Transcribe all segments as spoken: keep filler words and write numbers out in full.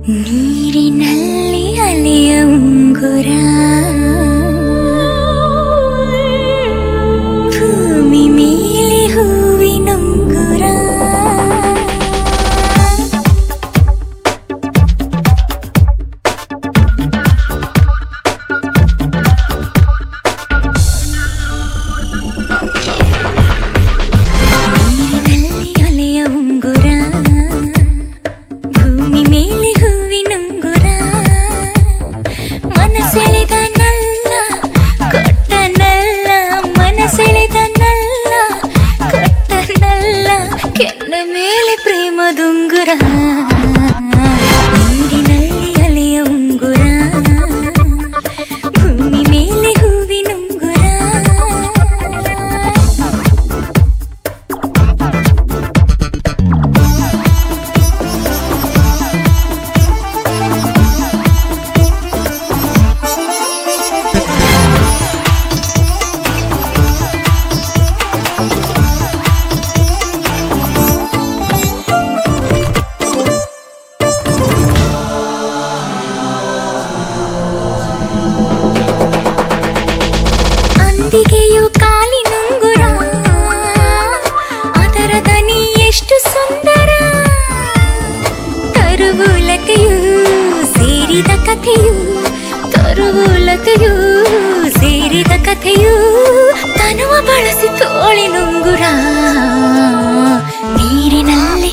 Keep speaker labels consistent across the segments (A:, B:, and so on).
A: ನೀರಿನಲ್ಲಿ ಅಲೆಯ ಉಂಗುರ, ಭೂಮಿ ಮೇಲೆ ಹೂವಿನುಂಗುರ. ನೀರಿನಲ್ಲಿ ಅಲೆಯ ಉಂಗುರ, ಭೂಮಿ ಮೇಲೆ ಹೂವಿನುಂಗುರ. ಮನಸೆಳೆದನಲ್ಲ ಕೊಟ್ಟನಲ್ಲ, ಮನಸೆಳೆದನಲ್ಲ ಕೊಟ್ಟನಲ್ಲ, ಕೆನ್ನ ಮೇಲೆ ಪ್ರೇಮದುಂಗುರ. ನೀರಿನಲ್ಲಿ ಅಲೆಯ ಉಂಗುರ, ಭೂಮಿ ಮೇಲೆ ಹೂವಿನುಂಗುರ. ಅಂದಿಗೆಯು ಕಾಲಿನುಂಗುರ, ಅದರ ದನಿ ಎಷ್ಟು ಸುಂದರ. ತರುವುಲತೆಯು ಸೇರಿದ ಕಥೆಯು, ತರುವುಲತೆಯು ಸೇರಿದ ಕಥೆಯು, ತನುವ ಬಳಸಿ ತೋಳಿನುಂಗುರ. ನೀರಿನಲ್ಲಿ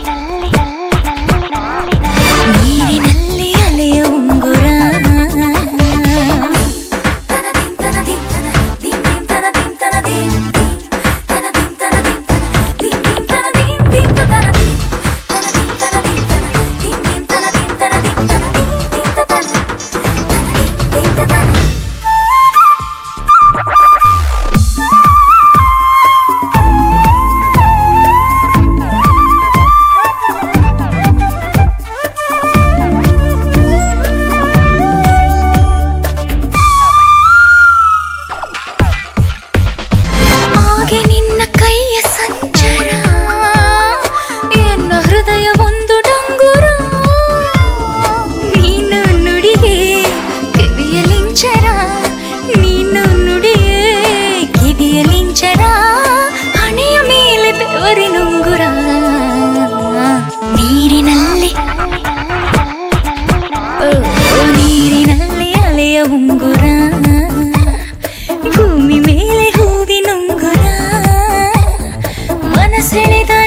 A: ನೀರಿನಲ್ಲಿ ಅಲೆಯ ಉಂಗುರ. ನಿನ್ನ ಕೈಯ ಸಂಚಾರ, ಎನ್ನ ಹೃದಯ ಒಂದು ಡಂಗುರ. ನೀನು ನುಡಿಗೆ ಕಿವಿಯಲಿಂಚರ, ನೀನು ನುಡಿಗೆ ಕಿವಿಯಲಿಂಚರ, ಹಣೆಯ ಮೇಲೆ ಬೆವರಿನುಂಗುರ. ನೀರಿನಲ್ಲಿ ನೀರಿನಲ್ಲಿ ಅಲೆಯ ಉಂಗುರ, ಭೂಮಿ ಮೇಲೆ ಹೂವಿನುಂಗುರ. ಮನಸೆಳೆದ